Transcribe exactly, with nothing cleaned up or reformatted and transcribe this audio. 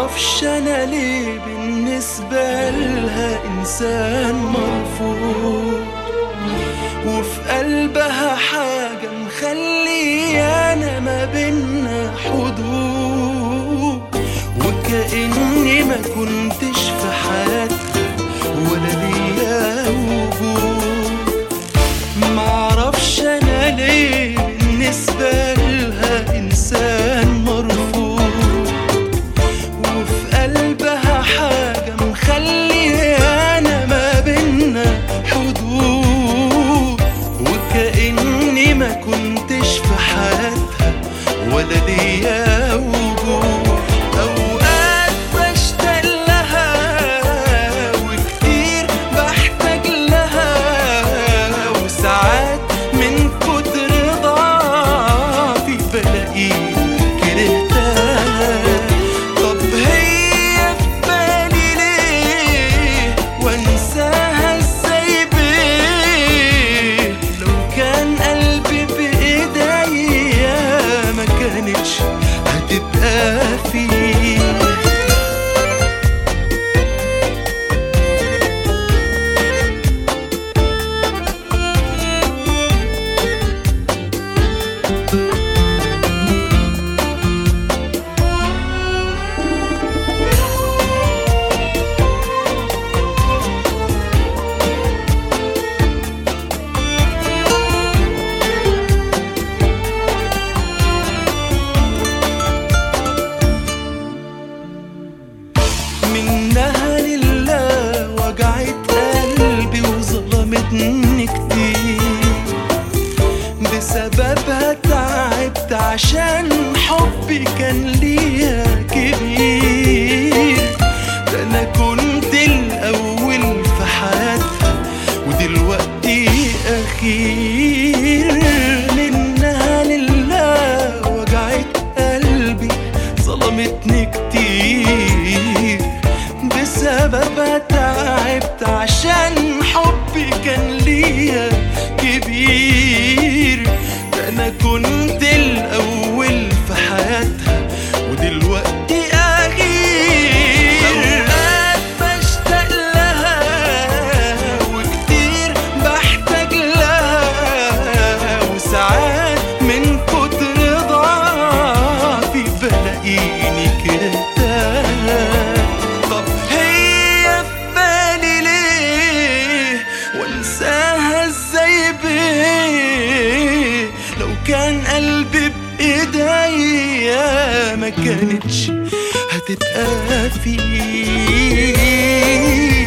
معرفش انا ليه بالنسبة لها انسان مرفوض، وفي قلبها حاجة مخليانا ما بينا حدود، وكأني ما كنتش في حياتها ولا ليا وجود. معرفش انا ليه بالنسبة لها انسان مرفوض، وفي قلبها حاجة مخليانا ما بينا حدود، وكأني ما كنتش في حياتها ولا ليا وجود. اوقات بشتاق لها وكتير بحتاج لها، وساعات من كتر ضعفي بلاقيني كرهتها. طب هي في بالي ليه وانساها ازاي بيه؟ لو كان قلبي بايديا ما كانتش هتبقى فيه. منها لله وجعت قلبي وظلمتني كتير، بسببها تعبت عشان حبي كان ليها كبير. ده انا كنت الاول في حياتها ودلوقتي اخير. منها لله وجعت قلبي ظلمتني كتير، بسببها تعبت عشان حبي كان ليا كبير. ده انا كنت الاول في حياتها ودلوقتي اخير. اوقات بشتاق لها وكتير بحتاج لها، وساعات من كتر ضعفي بلاقيني كرهتها. طب هي في بالي ليه وانساها ازاي بيه؟ لو كان قلبي بايديا ما كانتش هتبقى فيه.